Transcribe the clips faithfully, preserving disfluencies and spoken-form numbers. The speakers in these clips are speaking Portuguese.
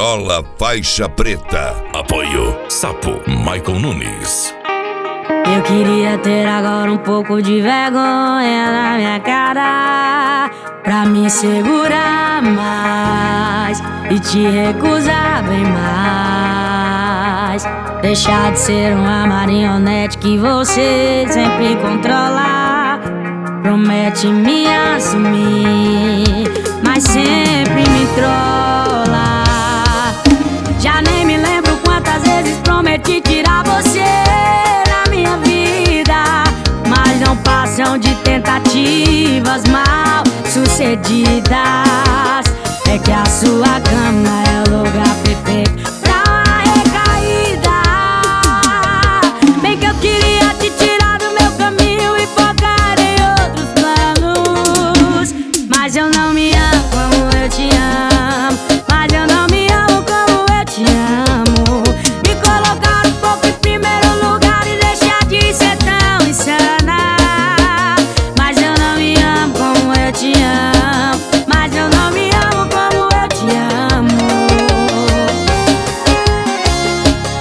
Viola Faixa Preta. Apoio Sapo Michael Nunes. Eu queria ter agora um pouco de vergonha na minha cara, pra me segurar mais e te recusar bem mais. Deixar de ser uma marionete que você sempre controla. Promete me assumir, mas sempre me trola. Já nem me lembro quantas vezes prometi tirar você da minha vida, mas não passam de tentativas mal sucedidas. É que a sua cama é o lugar perfeito pra uma recaída. Bem que eu queria te tirar do meu caminho e focar em outros planos, mas eu não me amo como eu te amo. Mas eu não me amo como eu te amo. Me colocar um pouco em primeiro lugar e deixar de ser tão insana. Mas eu não me amo como eu te amo. Mas eu não me amo como eu te amo. Oh,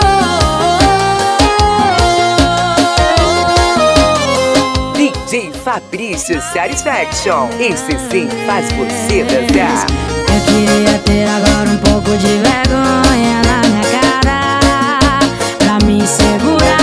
oh, oh, oh. D J Fabrício Satisfaction. Esse sim faz você dançar. Eu queria ter agora um pouco de vergonha na minha cara, pra me segurar